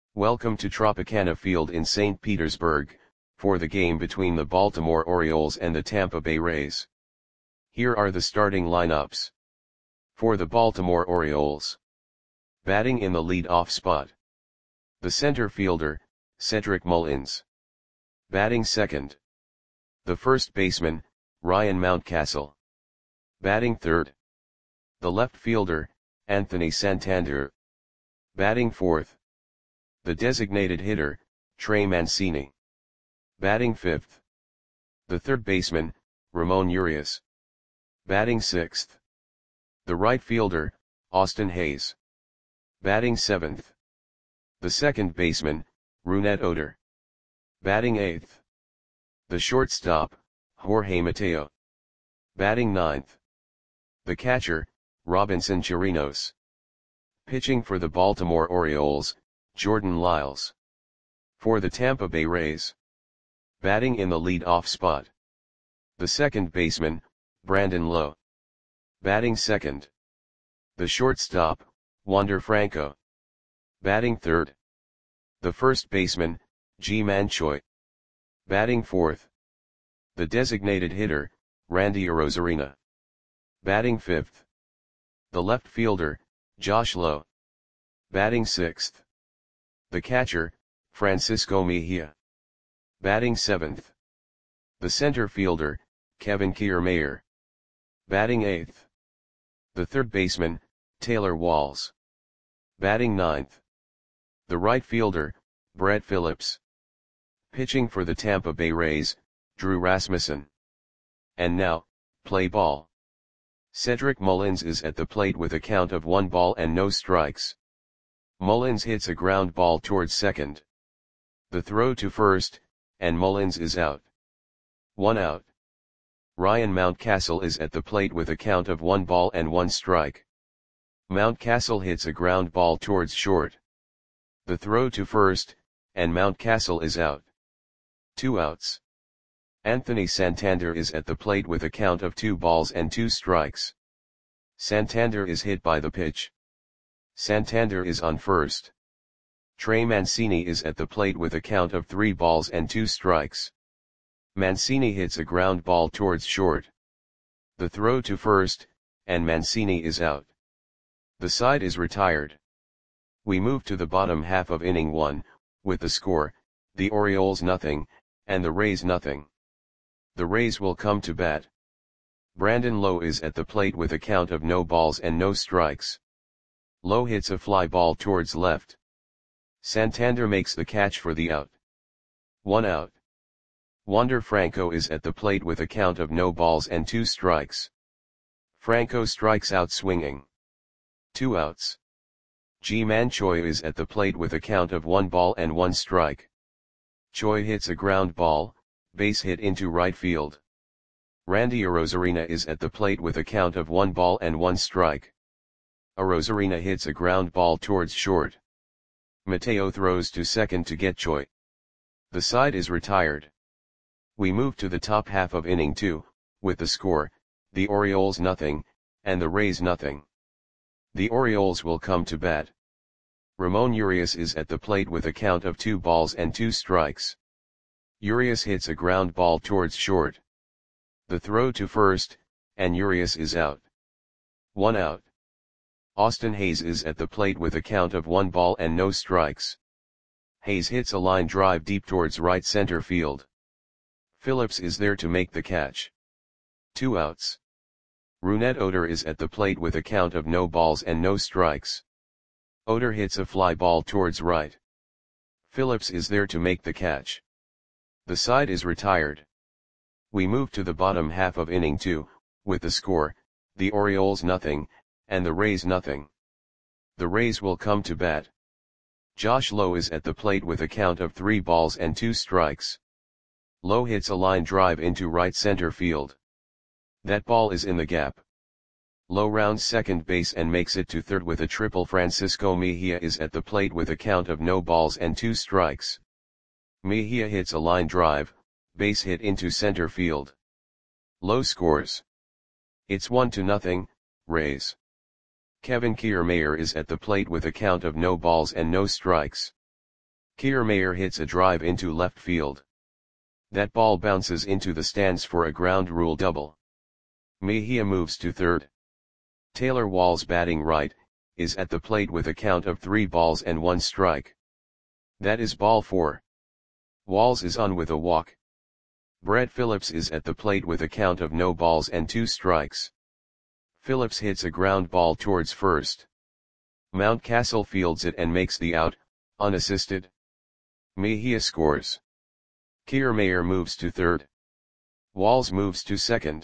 Welcome to Tropicana Field in St. Petersburg, for the game between the Baltimore Orioles and the Tampa Bay Rays. Here are the starting lineups. For the Baltimore Orioles. Batting in the lead-off spot. The center fielder, Cedric Mullins. Batting second. The first baseman, Ryan Mountcastle. Batting third. The left fielder, Anthony Santander. Batting fourth. The designated hitter, Trey Mancini. Batting fifth. The third baseman, Ramon Urias. Batting sixth. The right fielder, Austin Hays. Batting seventh. The second baseman, Rougned Odor. Batting eighth. The shortstop, Jorge Mateo. Batting ninth. The catcher, Robinson Chirinos. Pitching for the Baltimore Orioles, Jordan Lyles. For the Tampa Bay Rays. Batting in the lead-off spot. The second baseman, Brandon Lowe. Batting second. The shortstop, Wander Franco. Batting third. The first baseman, Ji-Man Choi. Batting fourth. The designated hitter, Randy Arozarena. Batting fifth. The left fielder, Josh Lowe. Batting sixth. The catcher, Francisco Mejia. Batting seventh. The center fielder, Kevin Kiermaier. Batting eighth. The third baseman, Taylor Walls. Batting ninth. The right fielder, Brett Phillips. Pitching for the Tampa Bay Rays, Drew Rasmussen. And now, play ball. Cedric Mullins is at the plate with a count of 1 ball and no strikes. Mullins hits a ground ball towards second. The throw to first, and Mullins is out. 1 out. Ryan Mountcastle is at the plate with a count of 1 ball and 1 strike. Mountcastle hits a ground ball towards short. The throw to first, and Mountcastle is out. 2 outs. Anthony Santander is at the plate with a count of 2 balls and 2 strikes. Santander is hit by the pitch. Santander is on first. Trey Mancini is at the plate with a count of 3 balls and 2 strikes. Mancini hits a ground ball towards short. The throw to first, and Mancini is out. The side is retired. We move to the bottom half of inning 1, with the score, the Orioles nothing, and the Rays nothing. The Rays will come to bat. Brandon Lowe is at the plate with a count of no balls and no strikes. Lowe hits a fly ball towards left. Santander makes the catch for the out. 1 out. Wander Franco is at the plate with a count of no balls and 2 strikes. Franco strikes out swinging. 2 outs. Ji-Man Choi is at the plate with a count of 1 ball and 1 strike. Choi hits a ground ball, base hit into right field. Randy Arozarena is at the plate with a count of 1 ball and 1 strike. Arozarena hits a ground ball towards short. Mateo throws to second to get Choi. The side is retired. We move to the top half of inning 2, with the score, the Orioles nothing, and the Rays nothing. The Orioles will come to bat. Ramon Urias is at the plate with a count of 2 balls and 2 strikes. Urias hits a ground ball towards short. The throw to first, and Urias is out. 1 out. Austin Hays is at the plate with a count of 1 ball and no strikes. Hays hits a line drive deep towards right center field. Phillips is there to make the catch. 2 outs. Rougned Odor is at the plate with a count of no balls and no strikes. Odor hits a fly ball towards right. Phillips is there to make the catch. The side is retired. We move to the bottom half of inning 2, with the score, the Orioles nothing, and the Rays nothing. The Rays will come to bat. Josh Lowe is at the plate with a count of 3 balls and 2 strikes. Lowe hits a line drive into right center field. That ball is in the gap. Lowe rounds second base and makes it to third with a triple. Francisco Mejia is at the plate with a count of no balls and 2 strikes. Mejia hits a line drive, base hit into center field. Lowe scores. It's 1-0, Rays. Kevin Kiermaier is at the plate with a count of no balls and no strikes. Kiermaier hits a drive into left field. That ball bounces into the stands for a ground rule double. Mejia moves to third. Taylor Walls, batting right, is at the plate with a count of 3 balls and 1 strike. That is ball 4. Walls is on with a walk. Brett Phillips is at the plate with a count of no balls and 2 strikes. Phillips hits a ground ball towards first. Mountcastle fields it and makes the out, unassisted. Mejia scores. Kiermaier moves to third. Walls moves to second.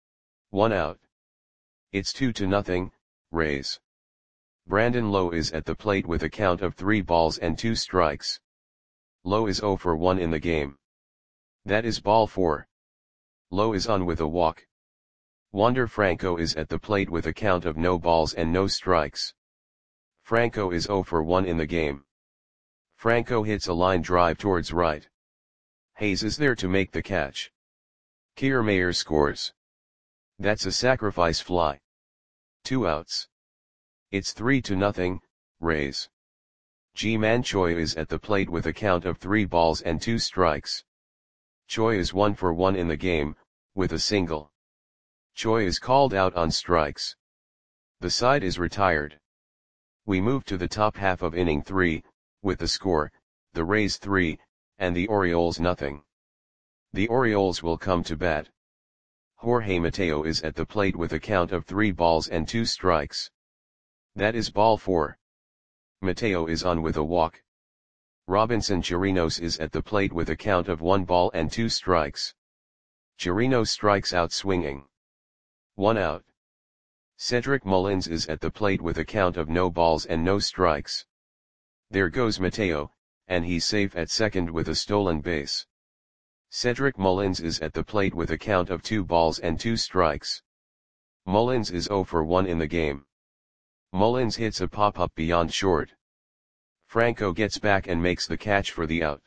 1 out. It's 2-0, Rays. Brandon Lowe is at the plate with a count of 3 balls and 2 strikes. Lowe is 0 for 1 in the game. That is ball 4. Lowe is on with a walk. Wander Franco is at the plate with a count of no balls and no strikes. Franco is 0 for 1 in the game. Franco hits a line drive towards right. Hayes is there to make the catch. Kiermaier scores. That's a sacrifice fly. 2 outs. It's 3-0, Rays. Ji-Man Choi is at the plate with a count of 3 balls and 2 strikes. Choi is 1 for 1 in the game, with a single. Choi is called out on strikes. The side is retired. We move to the top half of inning 3, with the score, the Rays 3, and the Orioles nothing. The Orioles will come to bat. Jorge Mateo is at the plate with a count of 3 balls and 2 strikes. That is ball 4. Mateo is on with a walk. Robinson Chirinos is at the plate with a count of 1 ball and 2 strikes. Chirinos strikes out swinging. 1 out. Cedric Mullins is at the plate with a count of no balls and no strikes. There goes Mateo, and he's safe at second with a stolen base. Cedric Mullins is at the plate with a count of 2 balls and 2 strikes. Mullins is 0 for 1 in the game. Mullins hits a pop-up beyond short. Franco gets back and makes the catch for the out.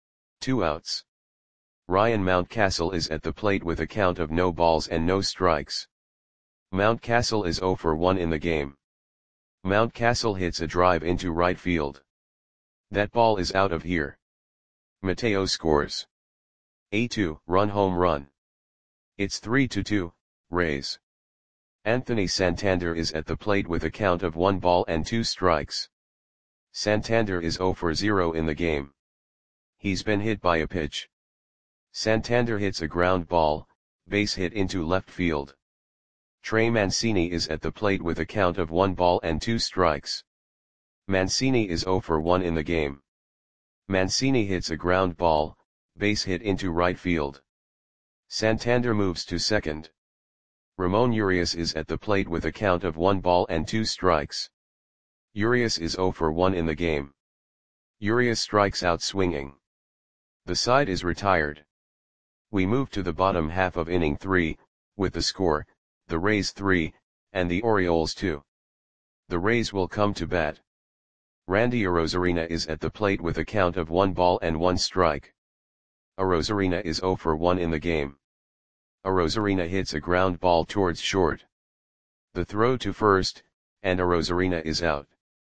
2 outs. Ryan Mountcastle is at the plate with a count of no balls and no strikes. Mountcastle is 0 for 1 in the game. Mountcastle hits a drive into right field. That ball is out of here. Mateo scores. A 2-run home run. It's 3-2, Rays. Anthony Santander is at the plate with a count of 1 ball and 2 strikes. Santander is 0 for 0 in the game. He's been hit by a pitch. Santander hits a ground ball, base hit into left field. Trey Mancini is at the plate with a count of 1 ball and 2 strikes. Mancini is 0 for 1 in the game. Mancini hits a ground ball, base hit into right field. Santander moves to second. Ramon Urias is at the plate with a count of 1 ball and 2 strikes. Urias is 0 for 1 in the game. Urias strikes out swinging. The side is retired. We move to the bottom half of inning 3, with the score, the Rays 3, and the Orioles 2. The Rays will come to bat. Randy Arozarena is at the plate with a count of 1 ball and 1 strike. Arozarena is 0 for 1 in the game. Arozarena hits a ground ball towards short. The throw to first, and Arozarena is out.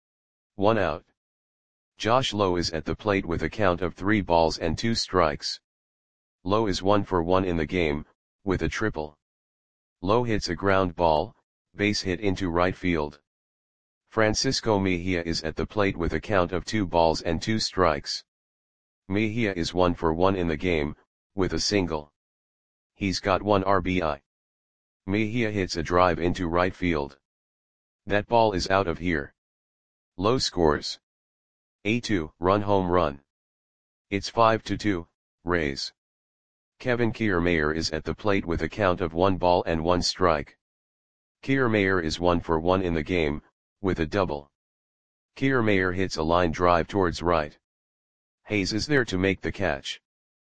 1 out. Josh Lowe is at the plate with a count of 3 balls and 2 strikes. Lowe is 1 for 1 in the game, with a triple. Lowe hits a ground ball, base hit into right field. Francisco Mejia is at the plate with a count of 2 balls and 2 strikes. Mejia is 1 for 1 in the game, with a single. He's got 1 RBI. Mejia hits a drive into right field. That ball is out of here. Lowe scores. A 2-run home run. It's 5-2, Rays. Kevin Kiermaier is at the plate with a count of 1 ball and 1 strike. Kiermaier is 1 for 1 in the game, with a double. Kiermaier hits a line drive towards right. Hayes is there to make the catch.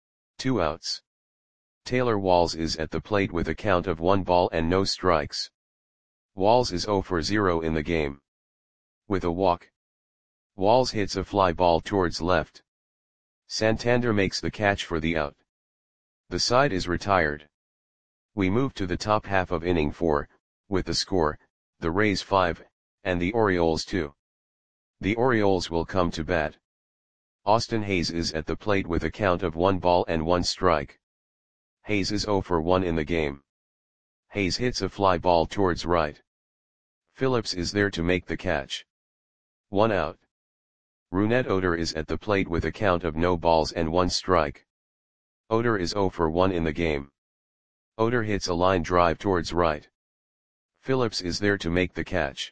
2 outs. Taylor Walls is at the plate with a count of 1 ball and no strikes. Walls is 0 for 0 in the game. With a walk. Walls hits a fly ball towards left. Santander makes the catch for the out. The side is retired. We move to the top half of inning 4, with the score, the Rays 5, and the Orioles 2. The Orioles will come to bat. Austin Hays is at the plate with a count of 1 ball and 1 strike. Hays is 0 for 1 in the game. Hays hits a fly ball towards right. Phillips is there to make the catch. 1 out. Rougned Odor is at the plate with a count of no balls and 1 strike. Odor is 0 for 1 in the game. Odor hits a line drive towards right. Phillips is there to make the catch.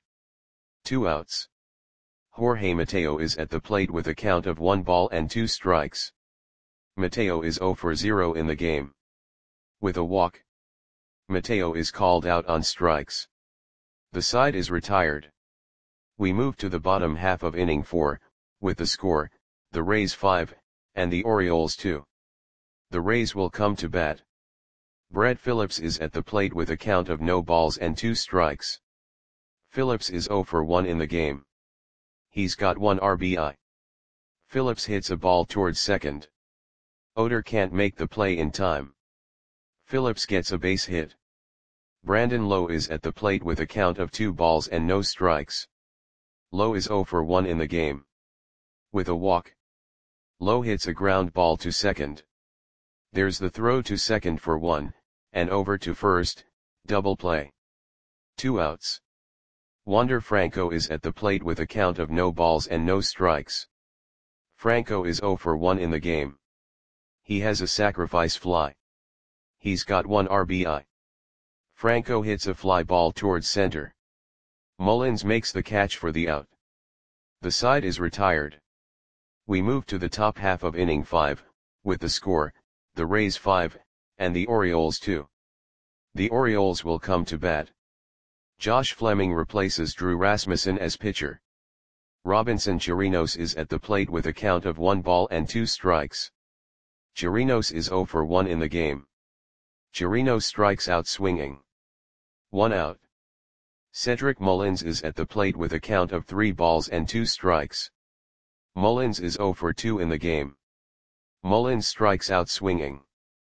2 outs. Jorge Mateo is at the plate with a count of 1 ball and 2 strikes. Mateo is 0 for 0 in the game. With a walk, Mateo is called out on strikes. The side is retired. We move to the bottom half of inning 4, with the score, the Rays 5, and the Orioles 2. The Rays will come to bat. Brett Phillips is at the plate with a count of no balls and 2 strikes. Phillips is 0 for 1 in the game. He's got 1 RBI. Phillips hits a ball towards second. Odor can't make the play in time. Phillips gets a base hit. Brandon Lowe is at the plate with a count of 2 balls and no strikes. Lowe is 0 for 1 in the game. With a walk, Lowe hits a ground ball to second. There's the throw to second for 1, and over to first, double play. 2 outs. Wander Franco is at the plate with a count of no balls and no strikes. Franco is 0 for 1 in the game. He has a sacrifice fly. He's got 1 RBI. Franco hits a fly ball towards center. Mullins makes the catch for the out. The side is retired. We move to the top half of inning 5, with the score, the Rays 5, and the Orioles 2. The Orioles will come to bat. Josh Fleming replaces Drew Rasmussen as pitcher. Robinson Chirinos is at the plate with a count of 1 ball and 2 strikes. Chirinos is 0 for 1 in the game. Chirinos strikes out swinging. 1 out. Cedric Mullins is at the plate with a count of 3 balls and 2 strikes. Mullins is 0 for 2 in the game. Mullins strikes out swinging.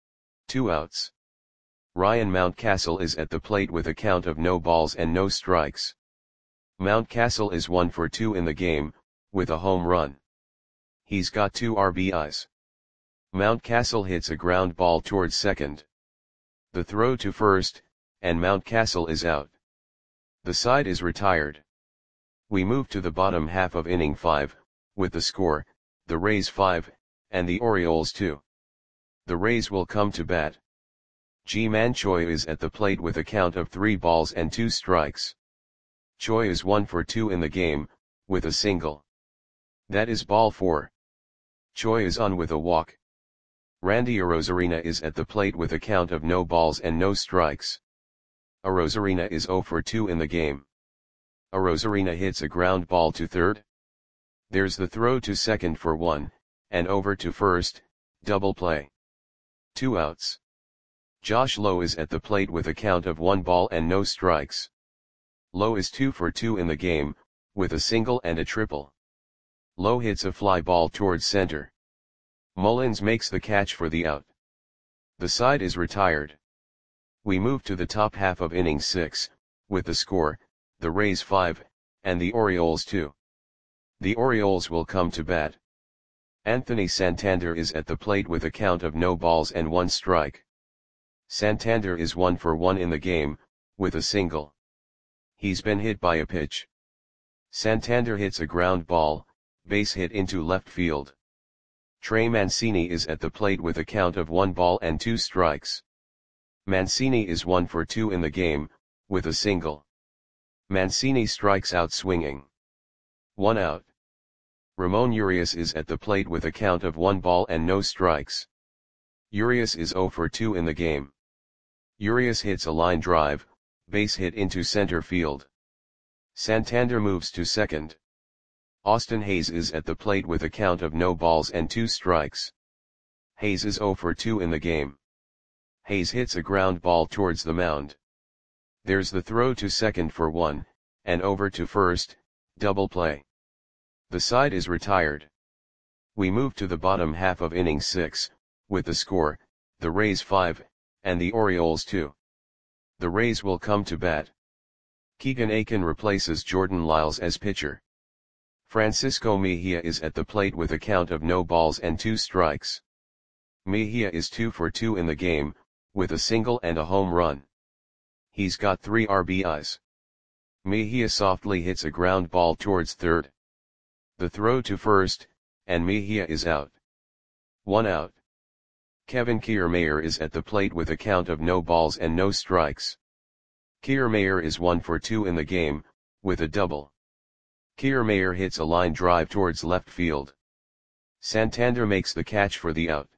2 outs. Ryan Mountcastle is at the plate with a count of no balls and no strikes. Mountcastle is 1 for 2 in the game, with a home run. He's got 2 RBIs. Mountcastle hits a ground ball towards second. The throw to first, and Mountcastle is out. The side is retired. We move to the bottom half of inning 5, with the score, the Rays 5, and the Orioles 2. The Rays will come to bat. Ji-Man Choi is at the plate with a count of 3 balls and 2 strikes. Choi is 1 for 2 in the game, with a single. That is ball 4. Choi is on with a walk. Randy Arozarena is at the plate with a count of no balls and no strikes. Arozarena is 0 for 2 in the game. Arozarena hits a ground ball to third. There's the throw to second for 1, and over to first, double play. 2 outs. Josh Lowe is at the plate with a count of 1 ball and no strikes. Lowe is 2 for 2 in the game, with a single and a triple. Lowe hits a fly ball towards center. Mullins makes the catch for the out. The side is retired. We move to the top half of inning 6, with the score, the Rays 5, and the Orioles 2. The Orioles will come to bat. Anthony Santander is at the plate with a count of no balls and 1 strike. Santander is 1 for 1 in the game, with a single. He's been hit by a pitch. Santander hits a ground ball, base hit into left field. Trey Mancini is at the plate with a count of 1 ball and 2 strikes. Mancini is 1 for 2 in the game, with a single. Mancini strikes out swinging. 1 out. Ramon Urias is at the plate with a count of 1 ball and no strikes. Urias is 0 for 2 in the game. Urias hits a line drive, base hit into center field. Santander moves to second. Austin Hays is at the plate with a count of no balls and 2 strikes. Hays is 0 for 2 in the game. Hays hits a ground ball towards the mound. There's the throw to second for 1, and over to first, double play. The side is retired. We move to the bottom half of inning 6, with the score, the Rays 5, and the Orioles 2. The Rays will come to bat. Keegan Aiken replaces Jordan Lyles as pitcher. Francisco Mejia is at the plate with a count of no balls and 2 strikes. Mejia is 2 for 2 in the game, with a single and a home run. He's got 3 RBIs. Mejia softly hits a ground ball towards third. The throw to first, and Mejia is out. 1 out. Kevin Kiermaier is at the plate with a count of no balls and no strikes. Kiermaier is 1 for 2 in the game, with a double. Kiermaier hits a line drive towards left field. Santander makes the catch for the out.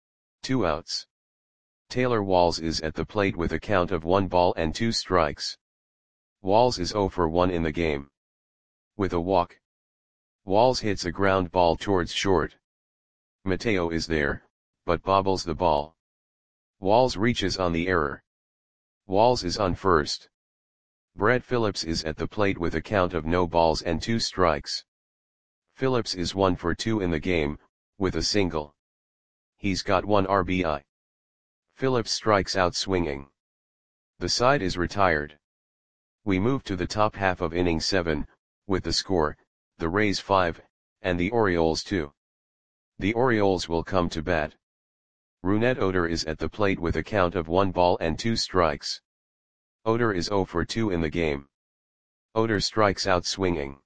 2 outs. Taylor Walls is at the plate with a count of 1 ball and 2 strikes. Walls is 0 for 1 in the game. With a walk. Walls hits a ground ball towards short. Mateo is there, but bobbles the ball. Walls reaches on the error. Walls is on first. Brett Phillips is at the plate with a count of no balls and 2 strikes. Phillips is 1 for 2 in the game, with a single. He's got 1 RBI. Phillips strikes out swinging. The side is retired. We move to the top half of inning 7, with the score, the Rays 5, and the Orioles 2. The Orioles will come to bat. Rougned Odor is at the plate with a count of 1 ball and 2 strikes. Odor is 0 for 2 in the game. Odor strikes out swinging.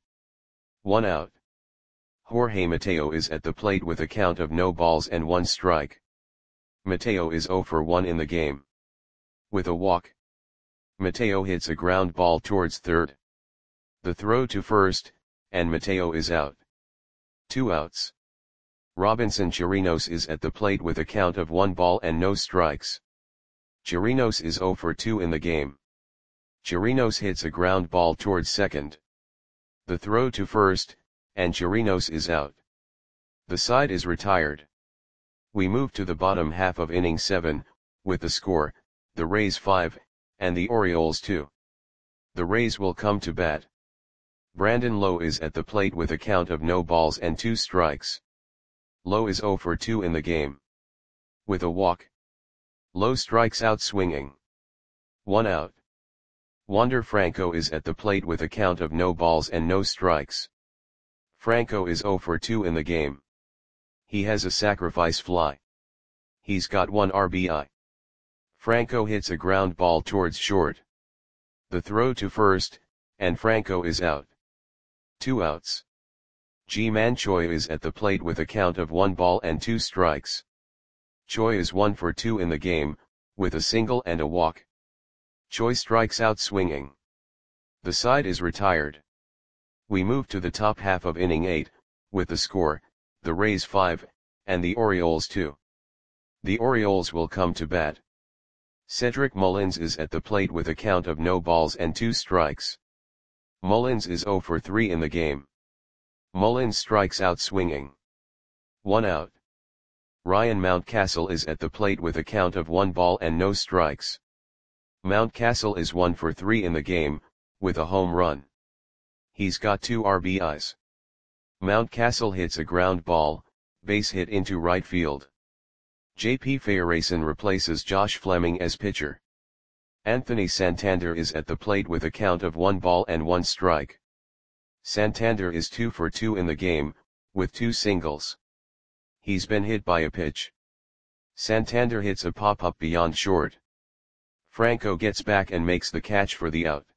1 out. Jorge Mateo is at the plate with a count of no balls and 1 strike. Mateo is 0 for 1 in the game. With a walk. Mateo hits a ground ball towards third. The throw to first, and Mateo is out. 2 outs. Robinson Chirinos is at the plate with a count of 1 ball and no strikes. Chirinos is 0 for 2 in the game. Chirinos hits a ground ball towards second. The throw to first, and Chirinos is out. The side is retired. We move to the bottom half of inning 7, with the score, the Rays 5, and the Orioles 2. The Rays will come to bat. Brandon Lowe is at the plate with a count of no balls and 2 strikes. Lowe is 0 for 2 in the game. With a walk. Lowe strikes out swinging. 1 out. Wander Franco is at the plate with a count of no balls and no strikes. Franco is 0 for 2 in the game. He has a sacrifice fly. He's got 1 RBI. Franco hits a ground ball towards short. The throw to first, and Franco is out. 2 outs. Ji-Man Choi is at the plate with a count of 1 ball and 2 strikes. Choi is 1 for 2 in the game, with a single and a walk. Choi strikes out swinging. The side is retired. We move to the top half of inning 8, with the score, the Rays 5, and the Orioles 2. The Orioles will come to bat. Cedric Mullins is at the plate with a count of no balls and 2 strikes. Mullins is 0 for 3 in the game. Mullins strikes out swinging. 1 out. Ryan Mountcastle is at the plate with a count of 1 ball and no strikes. Mountcastle is 1 for 3 in the game, with a home run. He's got 2 RBIs. Mountcastle hits a ground ball, base hit into right field. J.P. Feyereisen replaces Josh Fleming as pitcher. Anthony Santander is at the plate with a count of 1 ball and 1 strike. Santander is 2 for 2 in the game, with 2 singles. He's been hit by a pitch. Santander hits a pop-up beyond short. Franco gets back and makes the catch for the out.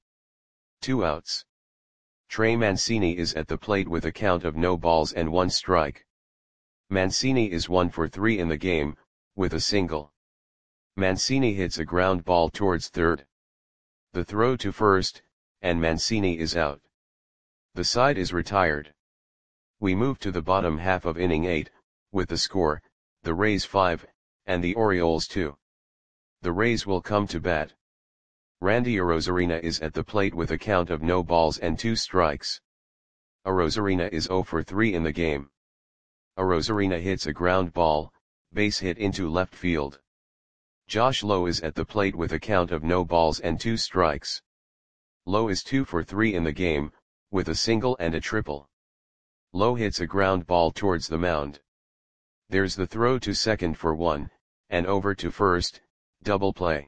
2 outs. Trey Mancini is at the plate with a count of no balls and 1 strike. Mancini is 1 for 3 in the game, with a single. Mancini hits a ground ball towards third. The throw to first, and Mancini is out. The side is retired. We move to the bottom half of inning 8, with the score, the Rays 5, and the Orioles 2. The Rays will come to bat. Randy Arozarena is at the plate with a count of no balls and 2 strikes. Arozarena is 0 for 3 in the game. Arozarena hits a ground ball, base hit into left field. Josh Lowe is at the plate with a count of no balls and 2 strikes. Lowe is 2 for 3 in the game, with a single and a triple. Lowe hits a ground ball towards the mound. There's the throw to second for 1, and over to first, double play.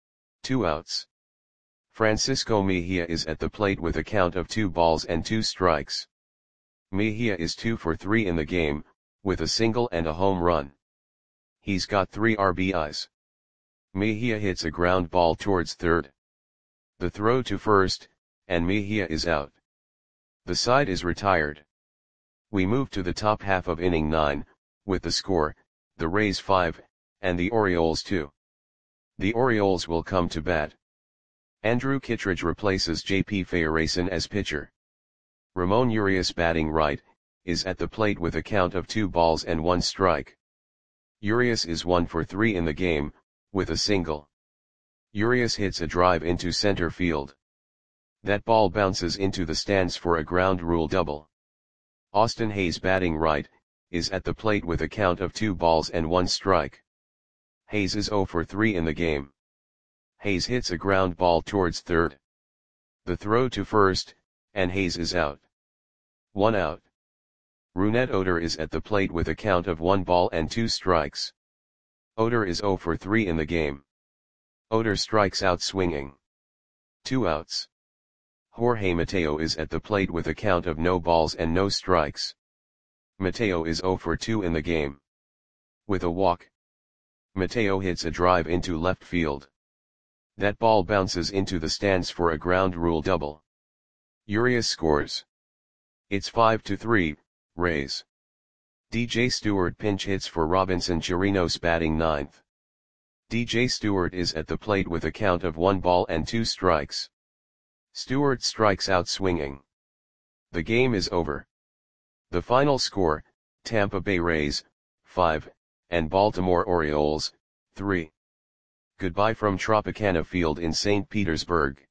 2 outs. Francisco Mejia is at the plate with a count of 2 balls and 2 strikes. Mejia is 2 for 3 in the game, with a single and a home run. He's got 3 RBIs. Mejia hits a ground ball towards third. The throw to first, and Mejia is out. The side is retired. We move to the top half of inning 9, with the score, the Rays 5, and the Orioles 2. The Orioles will come to bat. Andrew Kittredge replaces J.P. Fayerason as pitcher. Ramon Urias, batting right, is at the plate with a count of 2 balls and 1 strike. Urias is 1 for 3 in the game, with a single. Urias hits a drive into center field. That ball bounces into the stands for a ground rule double. Austin Hays, batting right, is at the plate with a count of 2 balls and 1 strike. Hays is 0 for 3 in the game. Hays hits a ground ball towards third. The throw to first, and Hays is out. 1 out. Rougned Odor is at the plate with a count of 1 ball and 2 strikes. Odor is 0 for 3 in the game. Odor strikes out swinging. 2 outs. Jorge Mateo is at the plate with a count of no balls and no strikes. Mateo is 0 for 2 in the game. With a walk. Mateo hits a drive into left field. That ball bounces into the stands for a ground rule double. Urias scores. It's 5-3, Rays. DJ Stewart pinch hits for Robinson Chirinos, batting ninth. DJ Stewart is at the plate with a count of 1 ball and 2 strikes. Stewart strikes out swinging. The game is over. The final score, Tampa Bay Rays, 5, and Baltimore Orioles, 3. Goodbye from Tropicana Field in St. Petersburg.